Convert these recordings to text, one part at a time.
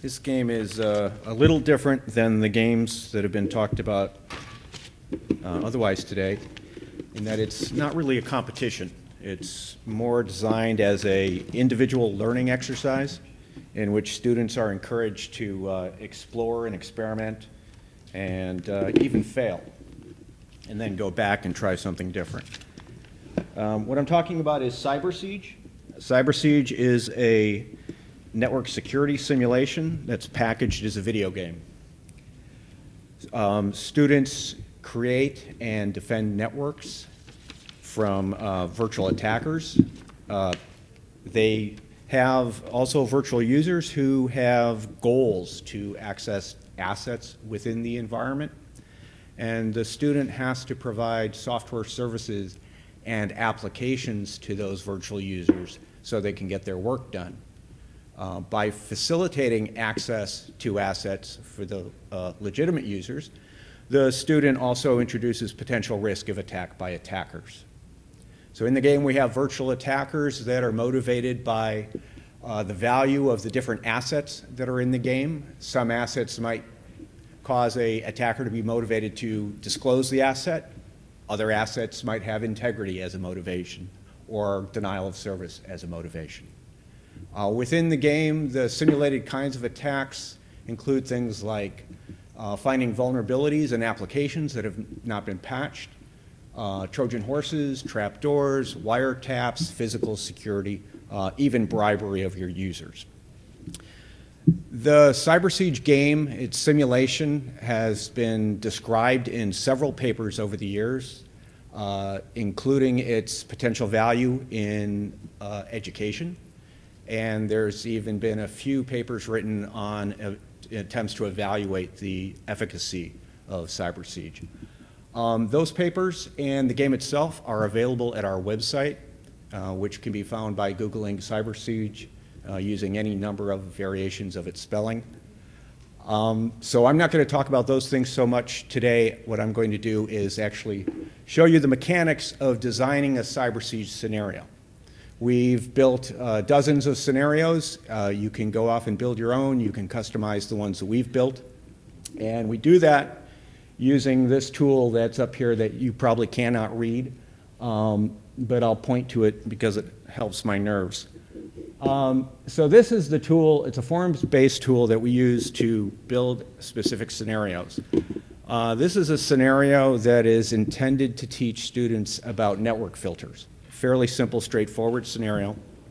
This game is a little different than the games that have been talked about otherwise today, in that it's not really a competition. It's more designed as an individual learning exercise in which students are encouraged to explore and experiment and even fail, and then go back and try something different. What I'm talking about is Cyber Siege. Cyber Siege is a network security simulation that's packaged as a video game. Students create and defend networks from virtual attackers. They have also virtual users who have goals to access assets within the environment, and the student has to provide software services and applications to those virtual users so they can get their work done. By facilitating access to assets for the legitimate users, the student also introduces potential risk of attack by attackers. So in the game we have virtual attackers that are motivated by the value of the different assets that are in the game. Some assets might cause an attacker to be motivated to disclose the asset. Other assets might have integrity as a motivation or denial of service as a motivation. Within the game, the simulated kinds of attacks include things like finding vulnerabilities in applications that have not been patched, Trojan horses, trapdoors, wiretaps, physical security, even bribery of your users. The Cyber Siege game, its simulation, has been described in several papers over the years, including its potential value in education. And there's even been a few papers written on attempts to evaluate the efficacy of Cyber Siege. Those papers and the game itself are available at our website, which can be found by Googling Cyber Siege using any number of variations of its spelling. So I'm not going to talk about those things so much today. What I'm going to do is actually show you the mechanics of designing a Cyber Siege scenario. We've built dozens of scenarios. You can go off and build your own. You can customize the ones that we've built. And we do that using this tool that's up here that you probably cannot read, but I'll point to it because it helps my nerves. So this is the tool. It's a forms-based tool that we use to build specific scenarios. This is a scenario that is intended to teach students about network filters. Fairly simple, straightforward scenario.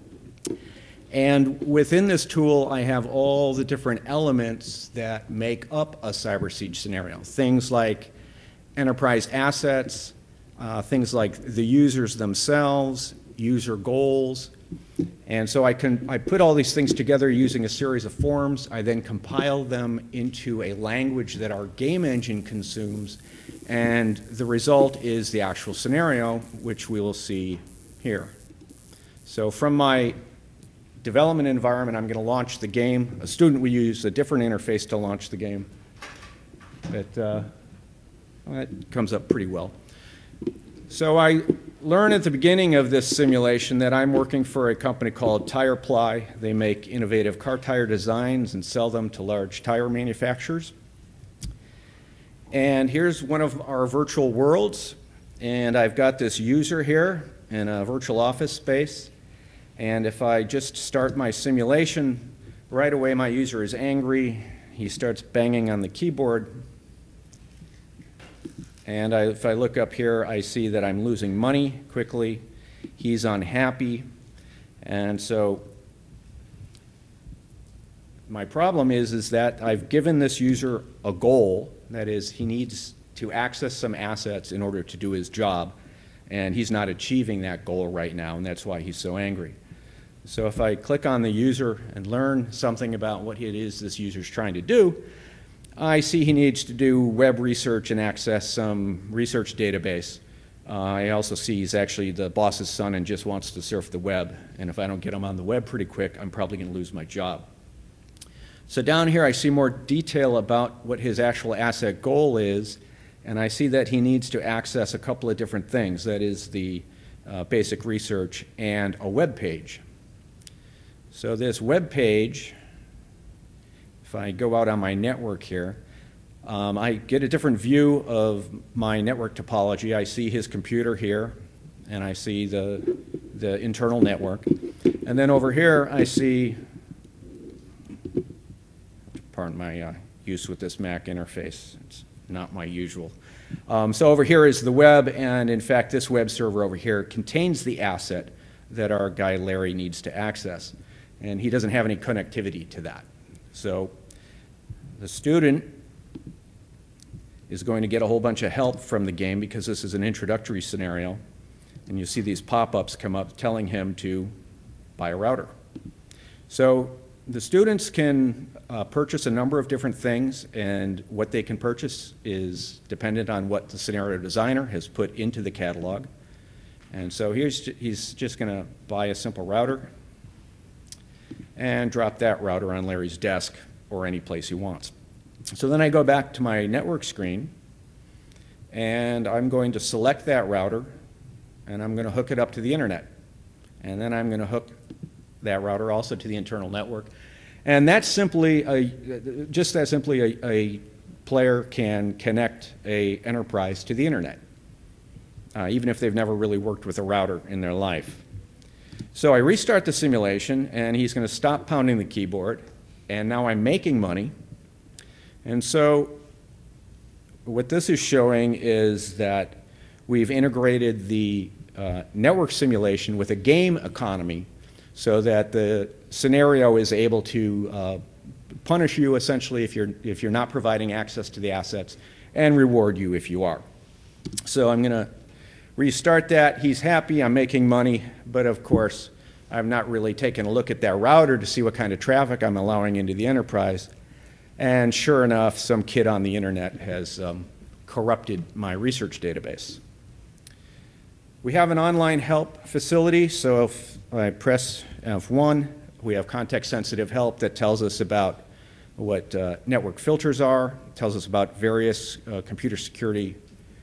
And within this tool, I have all the different elements that make up a Cyber Siege scenario. Things like enterprise assets, things like the users themselves, user goals. And so I put all these things together using a series of forms. I then compile them into a language that our game engine consumes, and the result is the actual scenario, which we will see here. So from my development environment, I'm going to launch the game. A student will use a different interface to launch the game. That comes up pretty well. So I learn at the beginning of this simulation that I'm working for a company called TirePly. They make innovative car tire designs and sell them to large tire manufacturers. And here's one of our virtual worlds. And I've got this user here in a virtual office space. And if I just start my simulation, right away my user is angry. He starts banging on the keyboard. And if I look up here, I see that I'm losing money quickly. He's unhappy. And so my problem is that I've given this user a goal. That is, he needs to access some assets in order to do his job. And he's not achieving that goal right now, and that's why he's so angry. So if I click on the user and learn something about what it is this user's trying to do, I see he needs to do web research and access some research database. I also see he's actually the boss's son and just wants to surf the web. And if I don't get him on the web pretty quick, I'm probably going to lose my job. So down here I see more detail about what his actual asset goal is, and I see that he needs to access a couple of different things. That is the basic research and a web page. So this web page if I go out on my network here, I get a different view of my network topology. I see his computer here, and I see the internal network. And then over here, I see, pardon my use with this Mac interface. It's not my usual. So over here is the web, and in fact, this web server over here contains the asset that our guy Larry needs to access. And he doesn't have any connectivity to that. So the student is going to get a whole bunch of help from the game because this is an introductory scenario. And you see these pop-ups come up telling him to buy a router. So the students can purchase a number of different things, and what they can purchase is dependent on what the scenario designer has put into the catalog. And so he's just going to buy a simple router and drop that router on Larry's desk or any place he wants. So then I go back to my network screen, and I'm going to select that router, and I'm going to hook it up to the internet. And then I'm going to hook that router also to the internal network. And that's simply, just that simply, a player can connect an enterprise to the internet, even if they've never really worked with a router in their life. So I restart the simulation, and he's going to stop pounding the keyboard, and now I'm making money. And so what this is showing is that we've integrated the network simulation with a game economy so that the scenario is able to punish you essentially if you're not providing access to the assets and reward you if you are. So I'm going to restart that. He's happy, I'm making money, but of course I've not really taken a look at that router to see what kind of traffic I'm allowing into the enterprise. And sure enough, some kid on the internet has corrupted my research database. We have an online help facility, so if I press F1, we have context-sensitive help that tells us about what network filters are, tells us about various computer security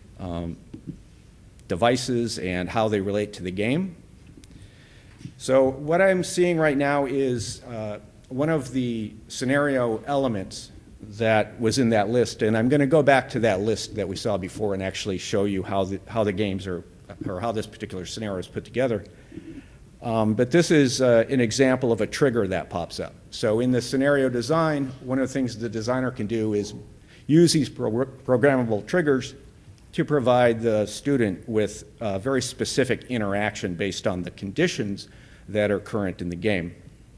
devices and how they relate to the game. So what I'm seeing right now is one of the scenario elements that was in that list, and I'm going to go back to that list that we saw before and actually show you how the games are, or how this particular scenario is put together. But this is an example of a trigger that pops up. So in the scenario design, one of the things the designer can do is use these programmable triggers to provide the student with very specific interaction based on the conditions that are current in the game.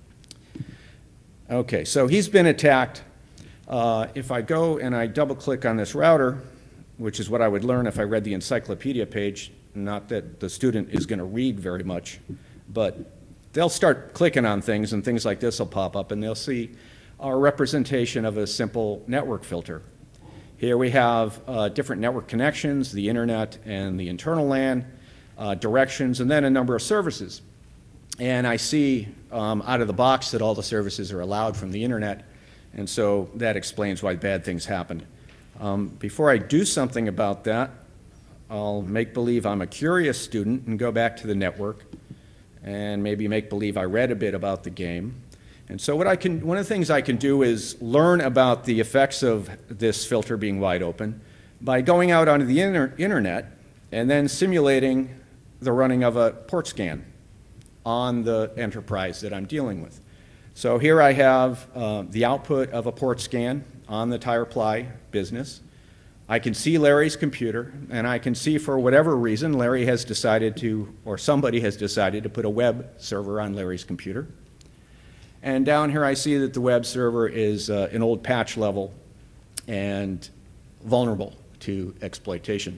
Okay, so he's been attacked. If I go and I double-click on this router, which is what I would learn if I read the encyclopedia page, not that the student is going to read very much, but they'll start clicking on things, and things like this will pop up, and they'll see our representation of a simple network filter. Here we have different network connections, the internet and the internal LAN, directions, and then a number of services. And I see out of the box that all the services are allowed from the internet, and so that explains why bad things happened. Before I do something about that, I'll make believe I'm a curious student and go back to the network and maybe make believe I read a bit about the game. And so one of the things I can do is learn about the effects of this filter being wide open by going out onto the internet and then simulating the running of a port scan on the enterprise that I'm dealing with. So here I have the output of a port scan on the TirePly business. I can see Larry's computer, and I can see for whatever reason Larry has decided to, or somebody has decided to put a web server on Larry's computer. And down here I see that the web server is an old patch level and vulnerable to exploitation.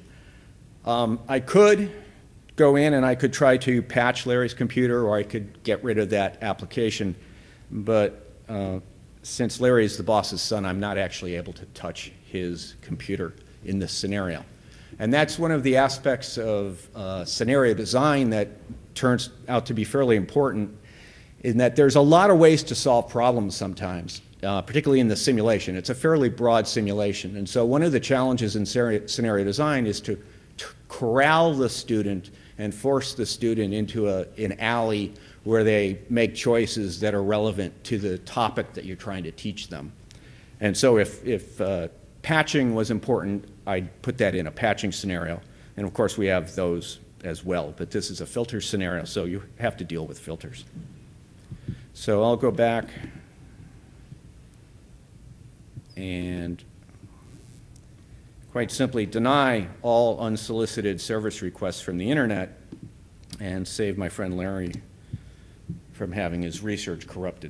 I could go in and I could try to patch Larry's computer, or I could get rid of that application, but since Larry is the boss's son, I'm not actually able to touch his computer in this scenario. And that's one of the aspects of scenario design that turns out to be fairly important, in that there's a lot of ways to solve problems sometimes, particularly in the simulation. It's a fairly broad simulation. And so one of the challenges in scenario design is to corral the student and force the student into an alley where they make choices that are relevant to the topic that you're trying to teach them. And so if patching was important, I'd put that in a patching scenario. And of course, we have those as well, but this is a filter scenario, so you have to deal with filters. So I'll go back and quite simply deny all unsolicited service requests from the internet and save my friend Larry from having his research corrupted.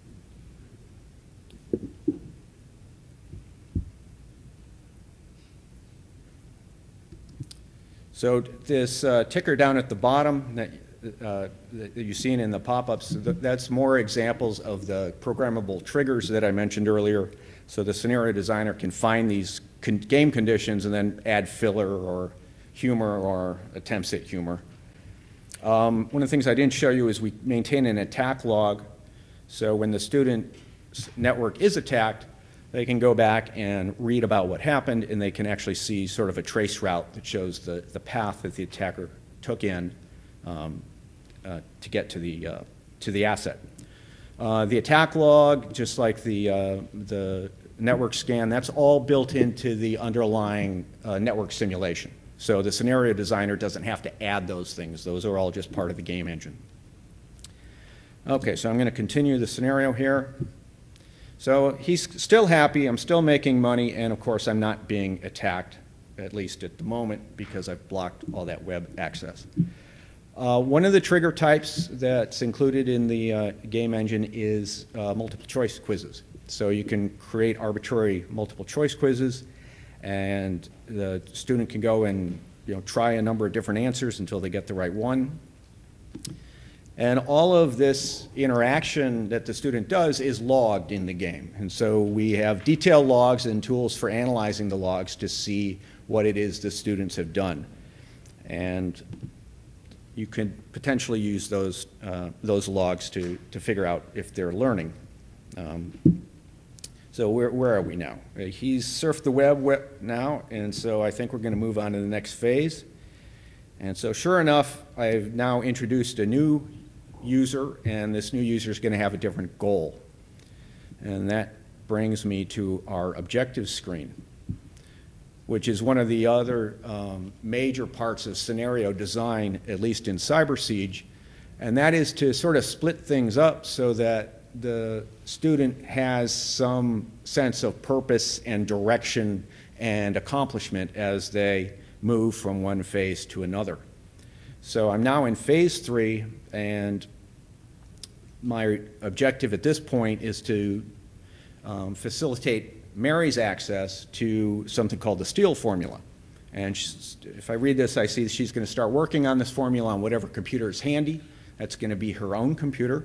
So this ticker down at the bottom that you've seen in the pop-ups, that's more examples of the programmable triggers that I mentioned earlier. So the scenario designer can find these game conditions and then add filler or humor or attempts at humor. One of the things I didn't show you is we maintain an attack log. So when the student network is attacked, they can go back and read about what happened, and they can actually see sort of a trace route that shows the path that the attacker took in to get to the asset. The attack log, just like the network scan, that's all built into the underlying network simulation. So the scenario designer doesn't have to add those things. Those are all just part of the game engine. Okay, so I'm going to continue the scenario here. So he's still happy, I'm still making money, and of course I'm not being attacked, at least at the moment, because I've blocked all that web access. One of the trigger types that's included in the game engine is multiple choice quizzes. So you can create arbitrary multiple choice quizzes, and the student can go and try a number of different answers until they get the right one. And all of this interaction that the student does is logged in the game. And so we have detailed logs and tools for analyzing the logs to see what it is the students have done. And you can potentially use those logs to figure out if they're learning. So where are we now? He's surfed the web now, and so I think we're going to move on to the next phase. And so sure enough, I've now introduced a new user, and this new user is going to have a different goal. And that brings me to our objective screen, which is one of the other major parts of scenario design, at least in Cyber Siege, and that is to sort of split things up so that the student has some sense of purpose and direction and accomplishment as they move from one phase to another. So I'm now in phase 3, and my objective at this point is to facilitate Mary's access to something called the STEAL formula. And if I read this, I see she's going to start working on this formula on whatever computer is handy. That's going to be her own computer.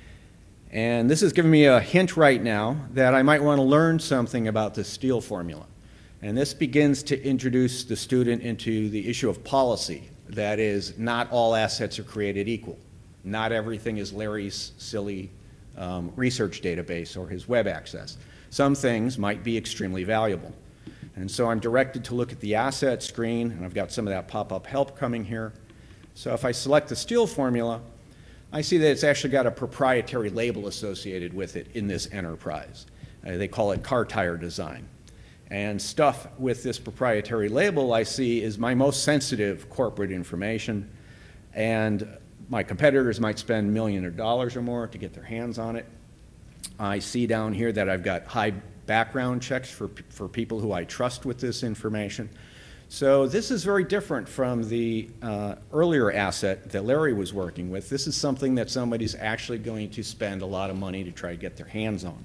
And this is giving me a hint right now that I might want to learn something about the STEAL formula. And this begins to introduce the student into the issue of policy. That is, not all assets are created equal. Not everything is Larry's silly research database or his web access. Some things might be extremely valuable. And so I'm directed to look at the asset screen, and I've got some of that pop-up help coming here. So if I select the STEAL formula, I see that it's actually got a proprietary label associated with it in this enterprise. They call it car tire design. And stuff with this proprietary label I see is my most sensitive corporate information, and my competitors might spend millions of dollars or more to get their hands on it. I see down here that I've got high background checks for people who I trust with this information. So this is very different from the earlier asset that Larry was working with. This is something that somebody's actually going to spend a lot of money to try to get their hands on.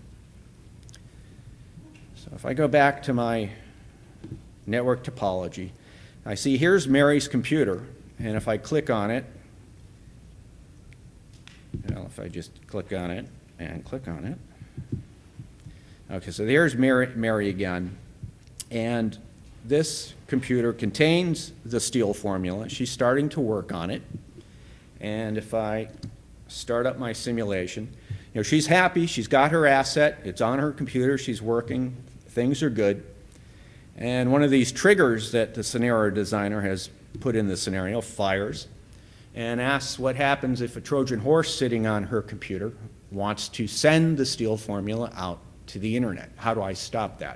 So if I go back to my network topology, I see here's Mary's computer, and if I click on it, if I just click on it and click on it, okay, so there's Mary again, and this computer contains the STEAL formula. She's starting to work on it, and if I start up my simulation, she's happy, she's got her asset, it's on her computer, she's working, things are good, and one of these triggers that the scenario designer has put in the scenario fires and asks what happens if a Trojan horse sitting on her computer wants to send the STEAL formula out to the internet. How do I stop that?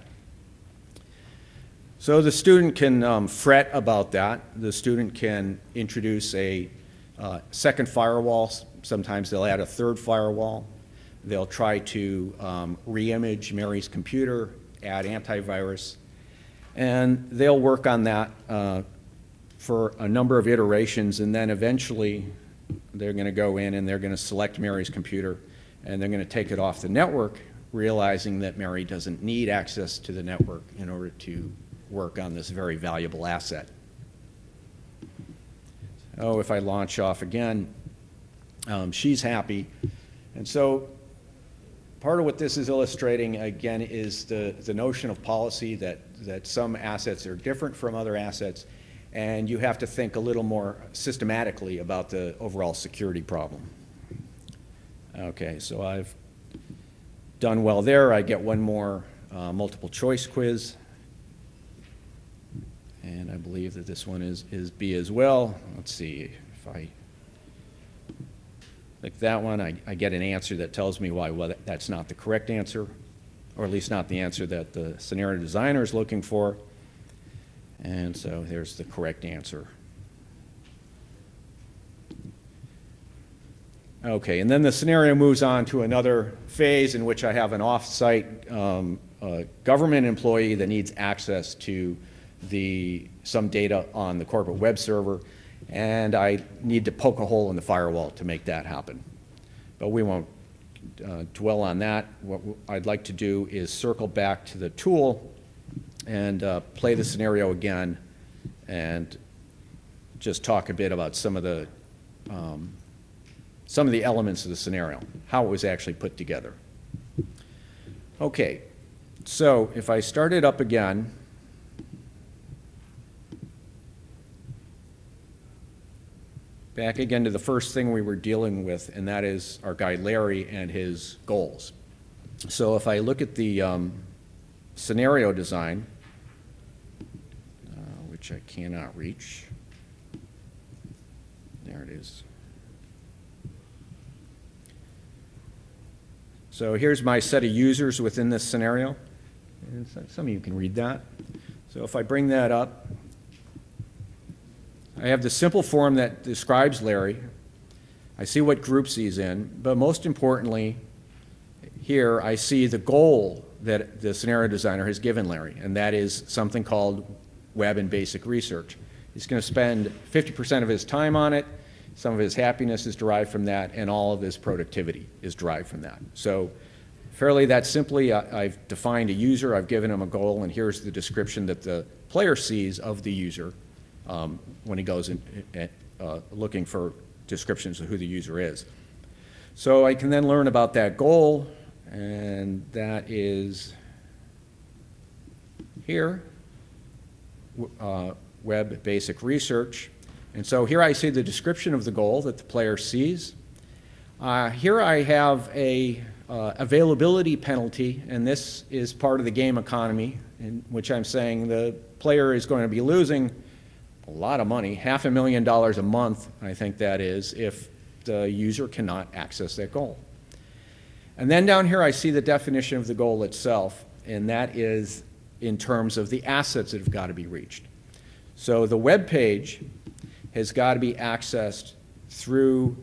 So the student can fret about that. The student can introduce a second firewall. Sometimes they'll add a third firewall. They'll try to re-image Mary's computer, add antivirus, and they'll work on that for a number of iterations, and then eventually they're going to go in and they're going to select Mary's computer and they're going to take it off the network, realizing that Mary doesn't need access to the network in order to work on this very valuable asset. Oh, if I launch off again, she's happy. And so part of what this is illustrating, again, is the notion of policy that some assets are different from other assets, and you have to think a little more systematically about the overall security problem. Okay, so I've done well there. I get one more multiple choice quiz. And I believe that this one is B as well. Let's see, if I click that one, I get an answer that tells me why that's not the correct answer, or at least not the answer that the scenario designer is looking for. And so there's the correct answer. Okay, and then the scenario moves on to another phase in which I have an off-site government employee that needs access to some data on the corporate web server, and I need to poke a hole in the firewall to make that happen. But we won't dwell on that. What I'd like to do is circle back to the tool and play the scenario again and just talk a bit about some of the elements of the scenario, how it was actually put together. Okay, so if I start it up again, back again to the first thing we were dealing with, and that is our guy Larry and his goals. So if I look at the scenario design, which I cannot reach, there it is. So here's my set of users within this scenario. And some of you can read that. So if I bring that up, I have the simple form that describes Larry. I see what groups he's in, but most importantly, here I see the goal that the scenario designer has given Larry, and that is something called web and basic research. He's going to spend 50% of his time on it. Some of his happiness is derived from that, and all of his productivity is derived from that. So fairly that simply, I've defined a user, I've given him a goal, and here's the description that the player sees of the user when he goes in, looking for descriptions of who the user is. So I can then learn about that goal, and that is here, web basic research. And so here I see the description of the goal that the player sees. Here I have a availability penalty, and this is part of the game economy, in which I'm saying the player is going to be losing a lot of money, $500,000 a month, I think that is, if the user cannot access that goal. And then down here I see the definition of the goal itself, and that is in terms of the assets that have got to be reached. So the web page has got to be accessed through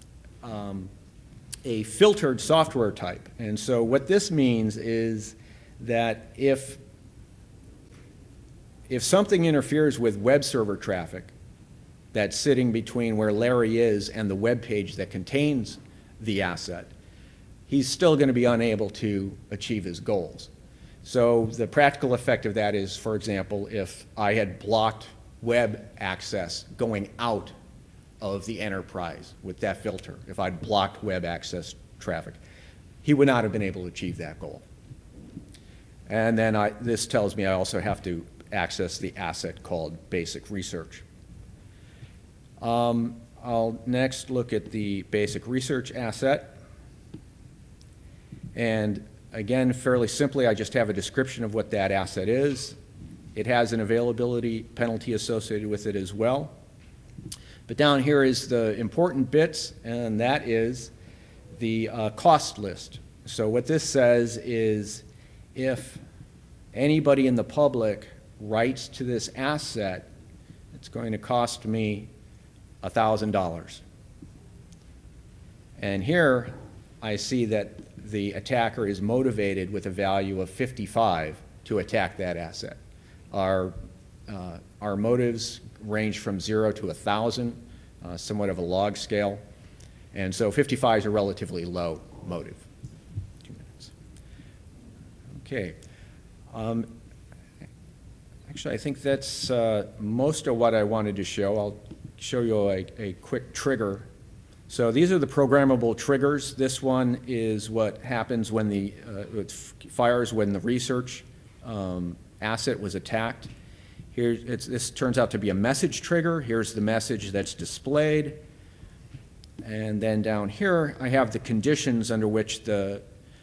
a filtered software type. And so what this means is that if something interferes with web server traffic that's sitting between where Larry is and the web page that contains the asset, he's still going to be unable to achieve his goals. So the practical effect of that is, for example, if I had blocked web access going out of the enterprise with that filter, if I'd blocked web access traffic, he would not have been able to achieve that goal. And then this tells me I also have to access the asset called basic research. I'll next look at the basic research asset. And again, fairly simply, I just have a description of what that asset is. It has an availability penalty associated with it as well. But down here is the important bits, and that is the cost list. So what this says is if anybody in the public writes to this asset, it's going to cost me $1,000. And here I see that the attacker is motivated with a value of 55 to attack that asset. Our motives range from 0 to 1,000, somewhat of a log scale. And so 55 is a relatively low motive. 2 minutes. Okay. Actually, I think that's most of what I wanted to show. I'll show you a quick trigger. So these are the programmable triggers. This one is what happens when it fires when the research asset was attacked. Here, this turns out to be a message trigger. Here's the message that's displayed. And then down here, I have the conditions under which the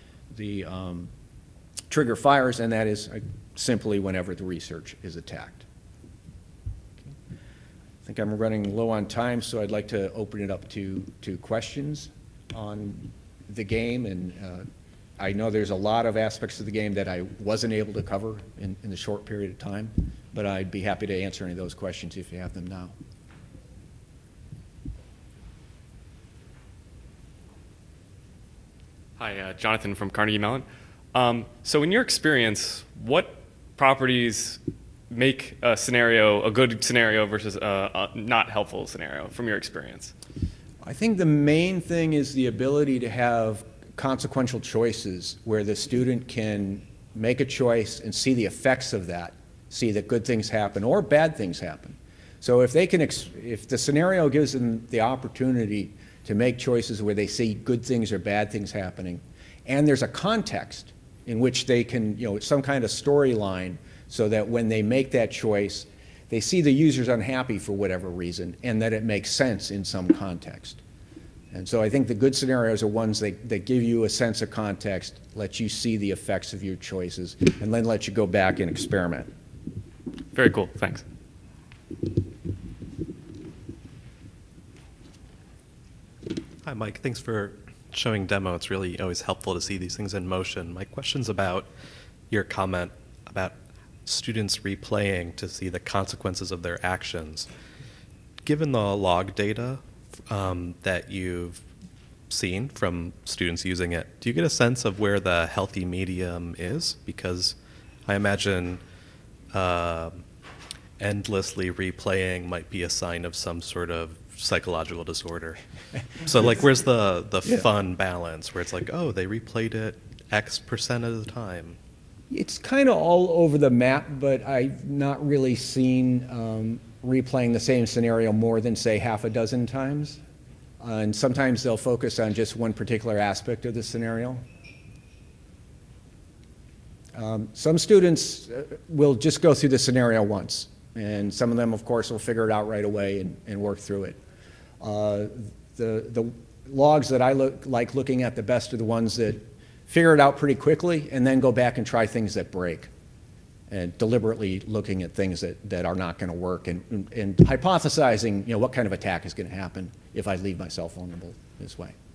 trigger fires, and that is simply whenever the research is attacked. Okay. I think I'm running low on time, so I'd like to open it up to questions on the game. And I know there's a lot of aspects of the game that I wasn't able to cover in the short period of time, but I'd be happy to answer any of those questions if you have them now. Hi, Jonathan from Carnegie Mellon. So in your experience, what properties make a scenario a good scenario versus a not helpful scenario from your experience? I think the main thing is the ability to have consequential choices where the student can make a choice and see the effects of that, see that good things happen or bad things happen. So if they can, if the scenario gives them the opportunity to make choices where they see good things or bad things happening, and there's a context in which they can, some kind of storyline so that when they make that choice, they see the user's unhappy for whatever reason and that it makes sense in some context. And so I think the good scenarios are ones that give you a sense of context, let you see the effects of your choices, and then let you go back and experiment. Very cool, thanks. Hi, Mike. Thanks for showing demo. It's really always helpful to see these things in motion. My question's about your comment about students replaying to see the consequences of their actions. Given the log data that you've seen from students using it, do you get a sense of where the healthy medium is? Because I imagine endlessly replaying might be a sign of some sort of psychological disorder. So like where's the fun balance where it's like, oh, they replayed it X% of the time? It's kind of all over the map, but I've not really seen replaying the same scenario more than, say, half a dozen times. And sometimes they'll focus on just one particular aspect of the scenario. Some students will just go through the scenario once, and some of them, of course, will figure it out right away and work through it. The logs that I like looking at the best are the ones that figure it out pretty quickly and then go back and try things that break, and deliberately looking at things that are not going to work and hypothesizing, what kind of attack is going to happen if I leave myself vulnerable this way.